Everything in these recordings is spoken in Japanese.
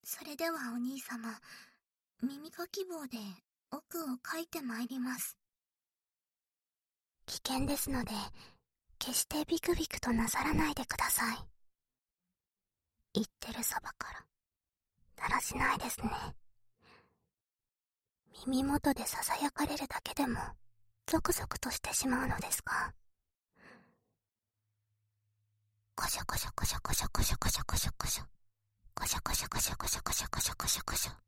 それではお兄様、耳かき棒で奥をかいてまいります。危険ですので、決してビクビクとなさらないでください。言ってるそばからだらしないですね。耳元でささやかれるだけでもゾクゾクとしてしまうのですが、コシャコシャコシャコシャコシャコシャコシャコシャコシャコシャコシャコシャコシャコシャコシャコシャ。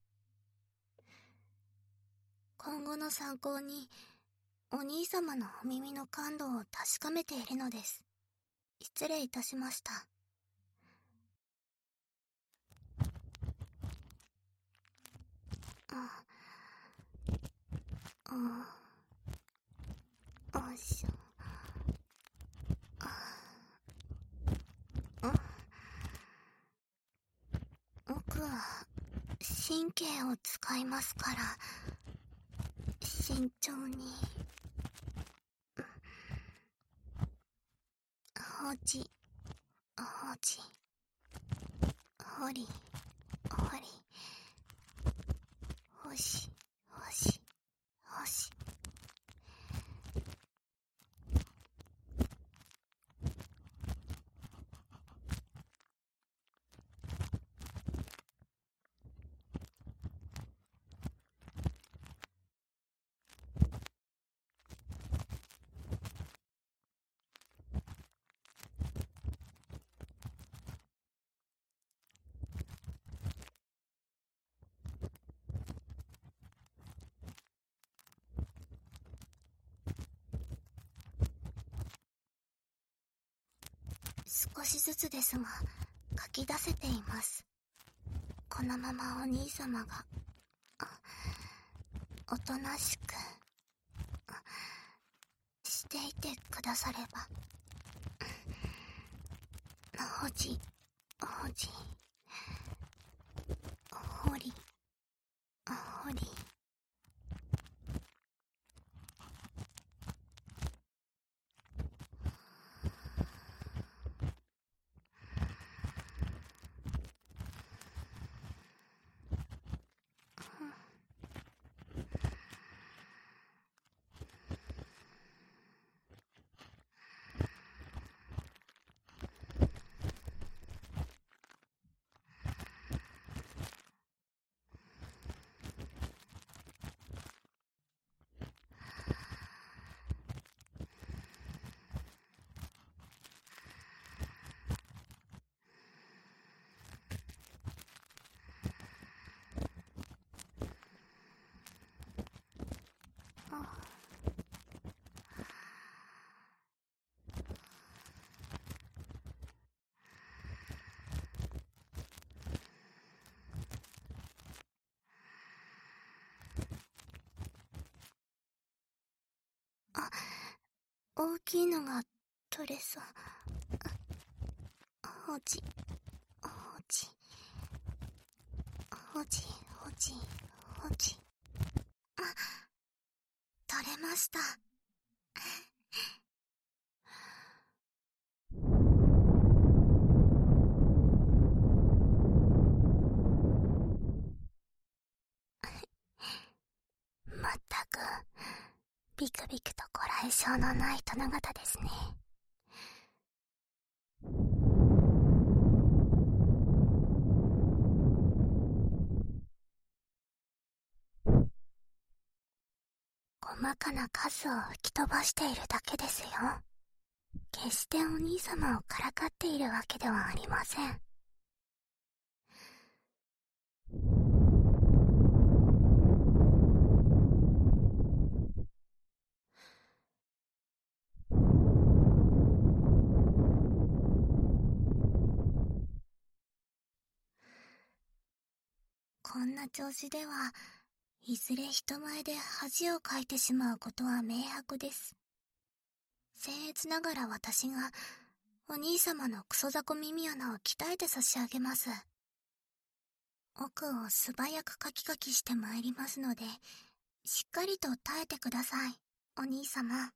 今後の参考にお兄様のお耳の感度を確かめているのです。失礼いたしました。よいしょ。僕は神経を使いますから、慎重に。ほじほじほりほり、ほしほしほし。少しずつですが書き出せています。このままお兄様がおとなしくしていてくだされば。ほじほじほりほり。大きいのが取れそう。ほじほじほじほじほじ。取れました。まったくビクビクとこらえ性のない殿方ですね。細かな数を吹き飛ばしているだけですよ。決してお兄様をからかっているわけではありません。こんな調子ではいずれ人前で恥をかいてしまうことは明白です。僭越ながら私がお兄様のクソザコ耳穴を鍛えて差し上げます。奥を素早くカキカキしてまいりますので、しっかりと耐えてください、お兄様。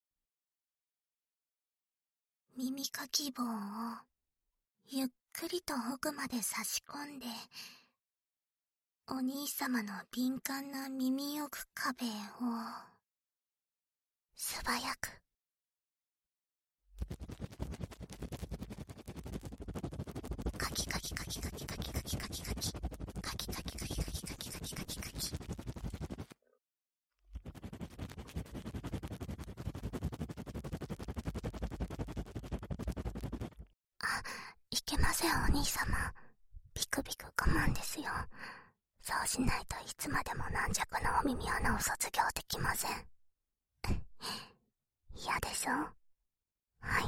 耳かき棒をゆっくりと奥まで差し込んで、 お兄様の敏感な耳奥壁を素早くカキカキカキカキカキカキカキカキカキカキカキカキカキカキカキカキカキ。あ、いけませんお兄様。ビクビク我慢ですよ。そうしないといつまでも軟弱なお耳穴を卒業できません。嫌でしょ？はい。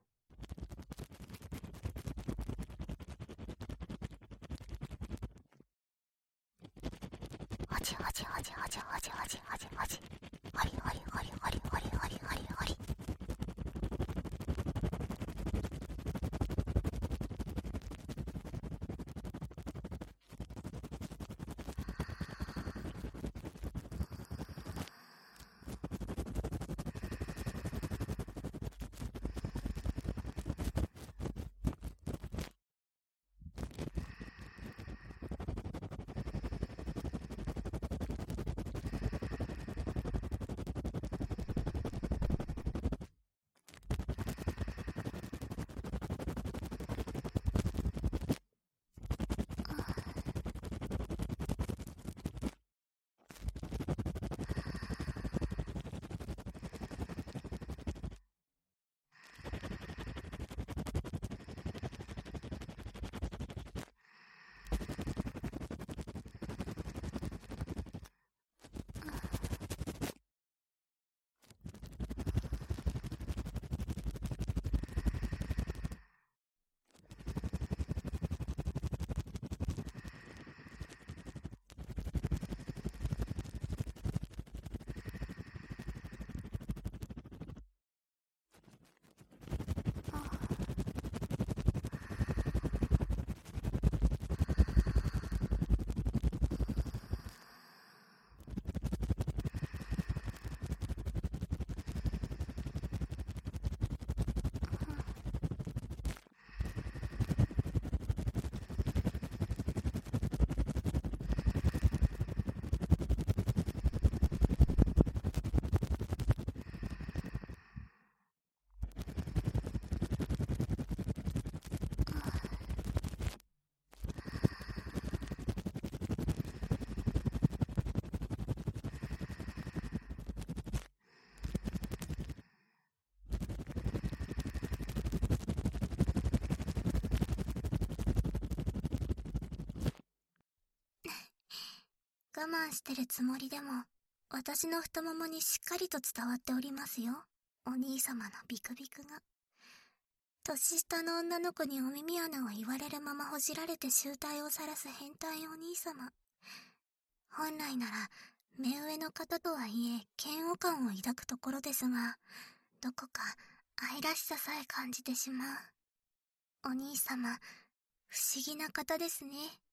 ほじほじほじほじほじほじほじほじ。ほりほりほりほりほりほりほりほり。我慢してるつもりでも、私の太ももにしっかりと伝わっておりますよ。お兄様のビクビクが。年下の女の子にお耳穴を言われるままほじられて醜態を晒す変態お兄様。本来なら、目上の方とはいえ、嫌悪感を抱くところですが、どこか愛らしささえ感じてしまう。お兄様、不思議な方ですね。